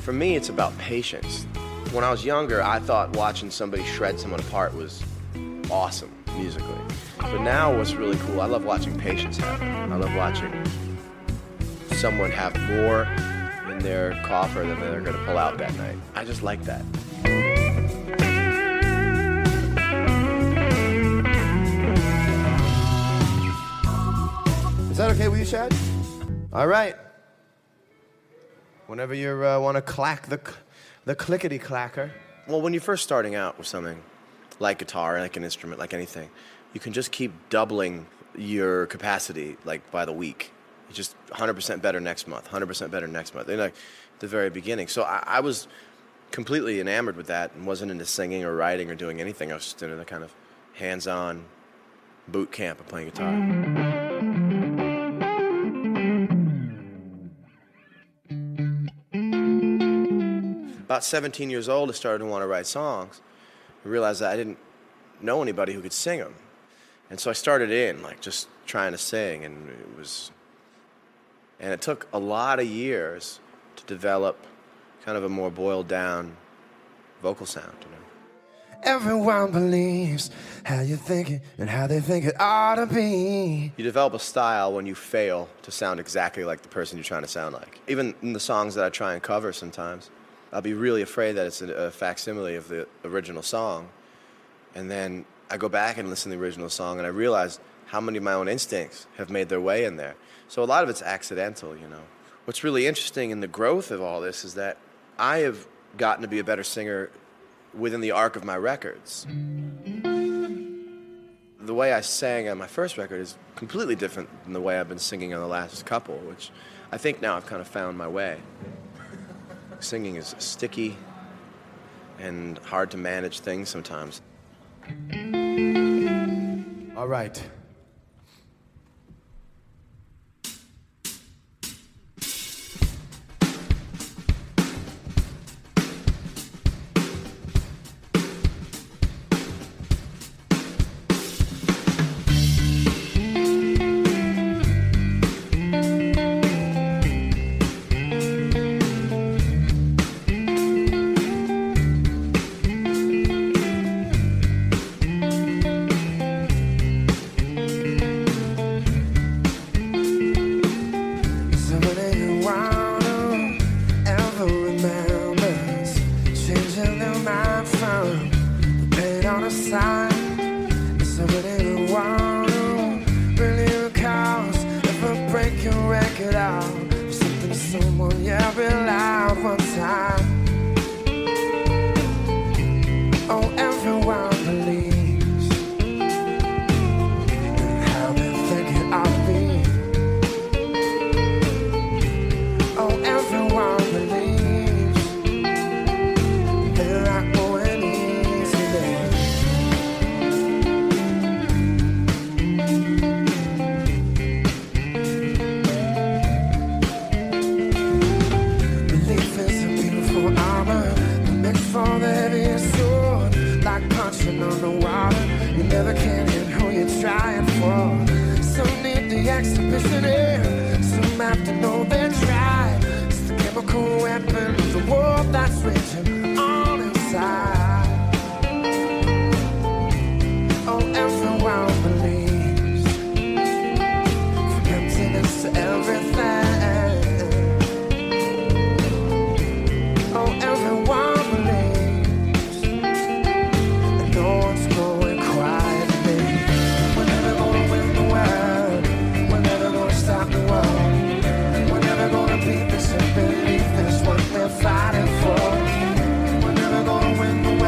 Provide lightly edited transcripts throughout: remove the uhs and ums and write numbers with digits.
For me, it's about patience. When I was younger, I thought watching somebody shred someone apart was awesome musically. But now what's really cool, I love watching patience happen. I love watching someone have more in their coffer than they're gonna pull out that night. I just like that. Is that okay with you, Chad? All right. Whenever you want to clack the clickety-clacker. Well, when you're first starting out with something, like guitar, like an instrument, like anything, you can just keep doubling your capacity, like, by the week. It's just 100% better next month, 100% better next month. And, like, at the very beginning. So I was completely enamored with that and wasn't into singing or writing or doing anything. I was just in a kind of hands-on boot camp of playing guitar. About 17 years old, I started to want to write songs. I realized that I didn't know anybody who could sing them. And so I started in, like, just trying to sing, and it took a lot of years to develop kind of a more boiled down vocal sound, you know. Everyone believes how you think it and how they think it ought to be. You develop a style when you fail to sound exactly like the person you're trying to sound like. Even in the songs that I try and cover sometimes, I'll be really afraid that it's a facsimile of the original song. And then I go back and listen to the original song, and I realize how many of my own instincts have made their way in there. So a lot of it's accidental, you know. What's really interesting in the growth of all this is that I have gotten to be a better singer within the arc of my records. The way I sang on my first record is completely different than the way I've been singing on the last couple, which I think now I've kind of found my way. Singing is sticky and hard to manage things sometimes. All right. Fighting for. We're never gonna win the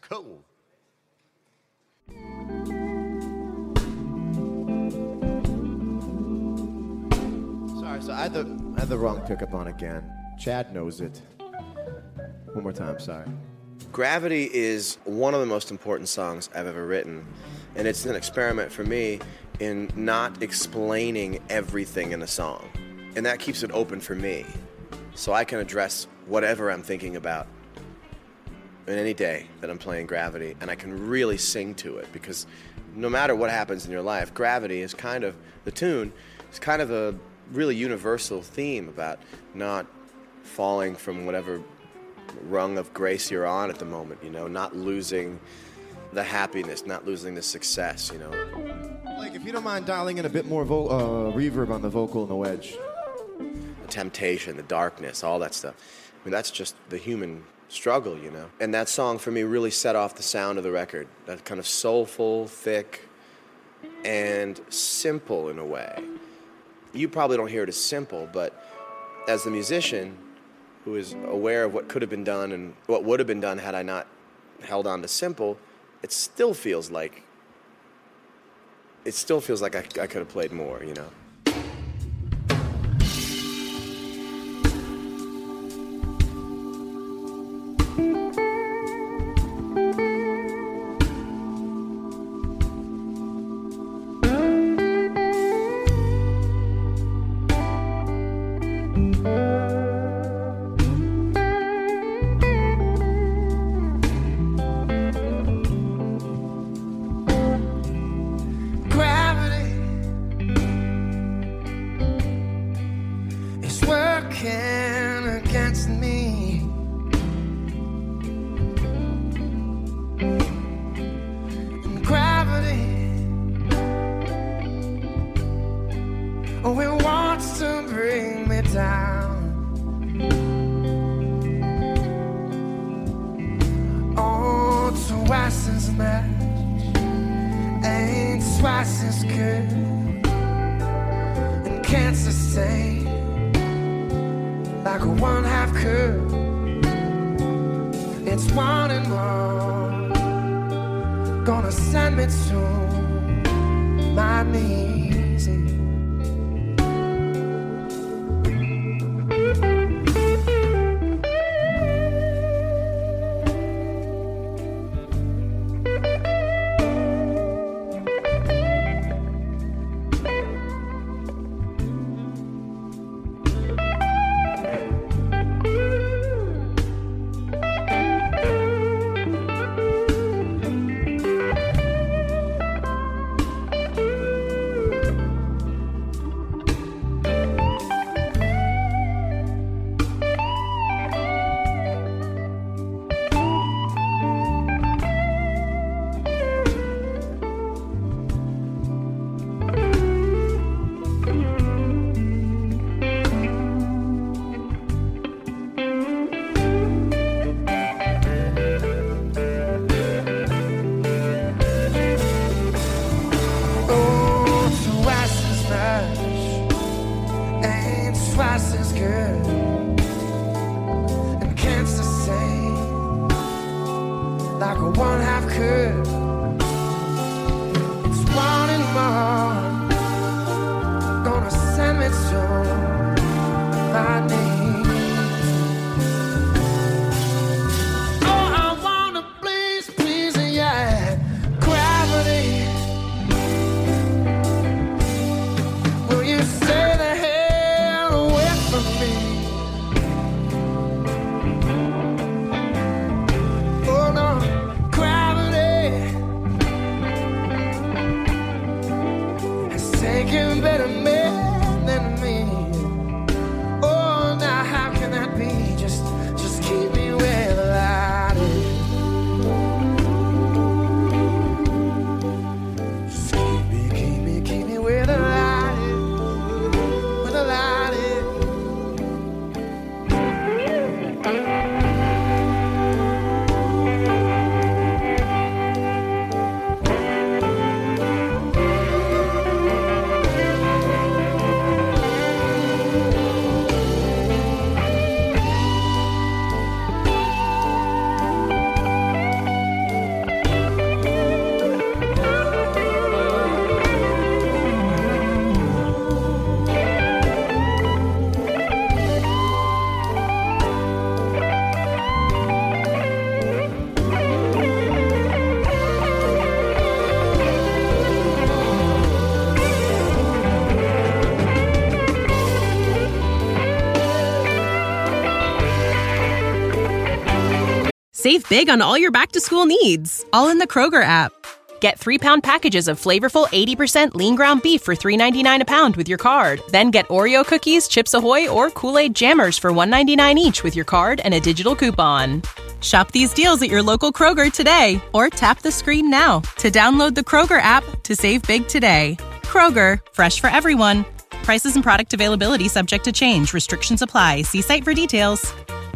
Cool. Sorry, so I had the wrong pickup on again. Chad knows it. One more time, sorry. Gravity is one of the most important songs I've ever written, and it's an experiment for me in not explaining everything in a song. And that keeps it open for me, so I can address whatever I'm thinking about in any day that I'm playing Gravity, and I can really sing to it, because no matter what happens in your life, Gravity is kind of, the tune is kind of a really universal theme about not falling from whatever rung of grace you're on at the moment, you know, not losing the happiness, not losing the success, you know. Like, if you don't mind dialing in a bit more reverb on the vocal and the wedge. The temptation, the darkness, all that stuff. I mean, that's just the human struggle, you know. And that song for me really set off the sound of the record. That kind of soulful, thick, and simple in a way. You probably don't hear it as simple, but as the musician who is aware of what could have been done and what would have been done had I not held on to simple, it still feels like I could have played more, you know. Against me, and gravity, oh, it wants to bring me down. Oh, twice as much ain't twice as good, and can't sustain like a one-half could. It's wanting more, gonna send me to my knees. Save big on all your back-to-school needs, all in the Kroger app. Get 3-pound packages of flavorful 80% lean ground beef for $3.99 a pound with your card. Then get Oreo cookies, Chips Ahoy, or Kool-Aid Jammers for $1.99 each with your card and a digital coupon. Shop these deals at your local Kroger today, or tap the screen now to download the Kroger app to save big today. Kroger, fresh for everyone. Prices and product availability subject to change. Restrictions apply. See site for details.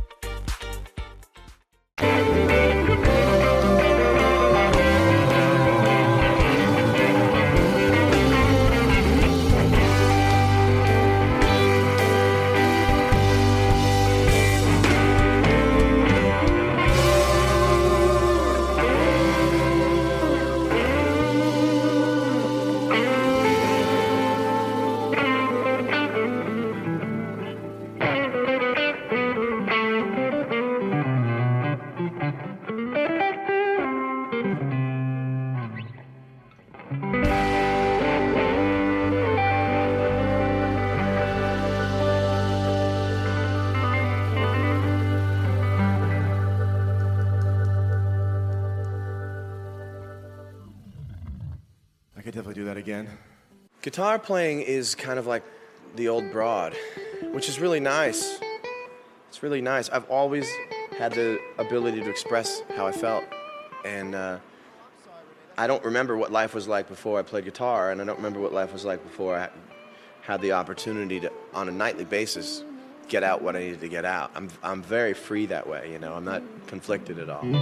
I could definitely do that again. Guitar playing is kind of like the old broad, which is really nice. It's really nice. I've always had the ability to express how I felt, and I don't remember what life was like before I played guitar, and I don't remember what life was like before I had the opportunity to, on a nightly basis, get out what I needed to get out. I'm very free that way, you know. I'm not conflicted at all.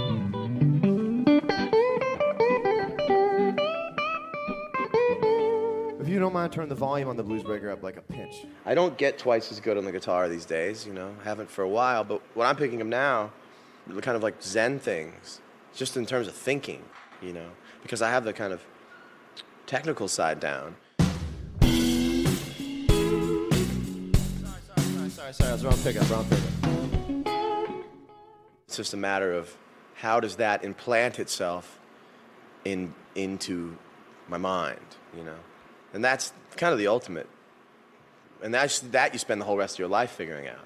If you don't mind, turn the volume on the Blues Breaker up like a pinch. I don't get twice as good on the guitar these days, you know. I haven't for a while, but what I'm picking up now, are kind of like Zen things, just in terms of thinking, you know, because I have the kind of technical side down. Sorry, that's wrong pickup. It's just a matter of how does that implant itself into my mind, you know. And that's kind of the ultimate. And that you spend the whole rest of your life figuring out.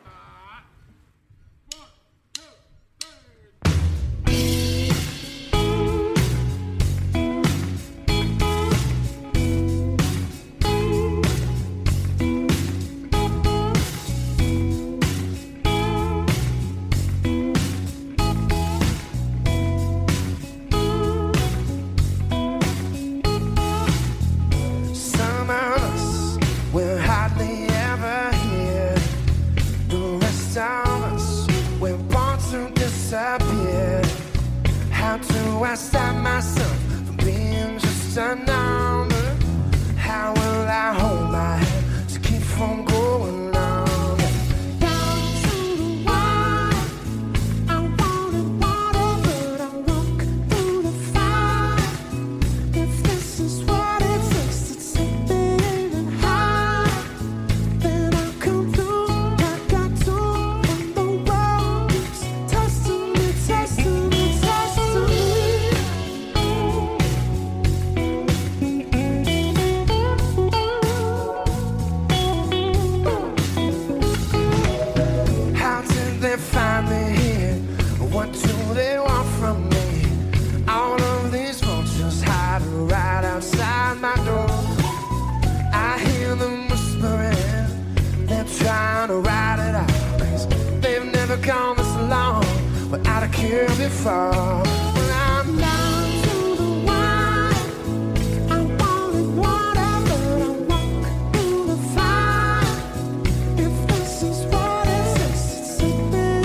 I stop myself from being just a number? How will I hold my head to keep from going on? Down to the wire, I wanted water, but I walk through the fire. If this is what it takes to take me even higher, then I'll come through like I do when the world keeps testing me, testing me, testing me. Find me here. What do they want from me? All of these vultures hiding right outside my door. I hear them whispering, they're trying to ride it out, 'cause they've never gone this long without a cure before. Well, I'm down to the wire. I wanted water, but I walk through the fire. If this is what it takes to take me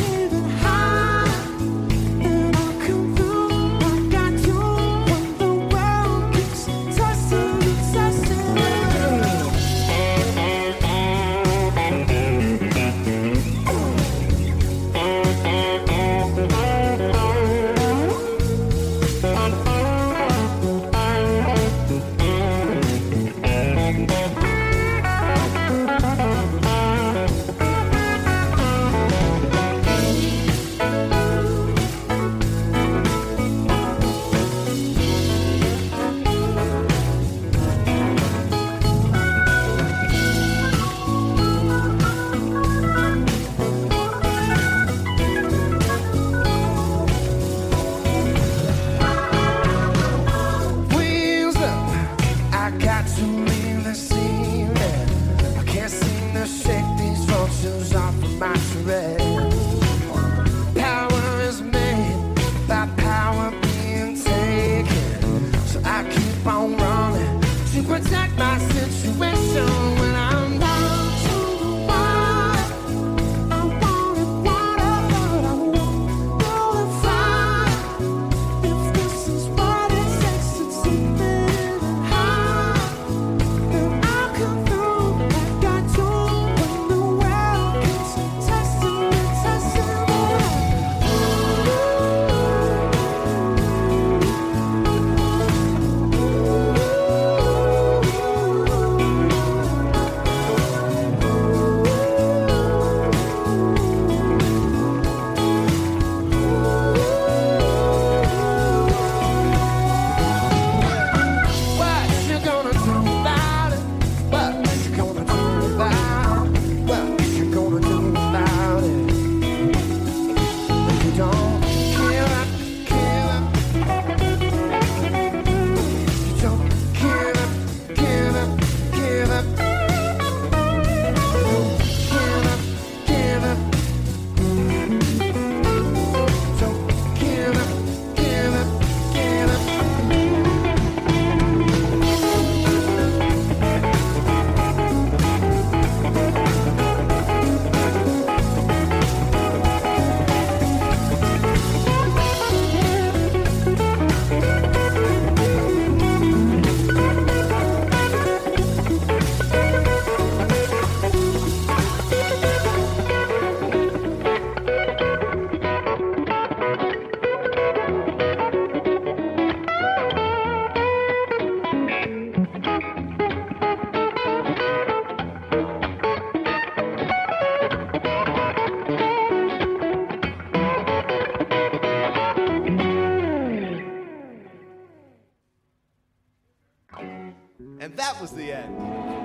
that was the end.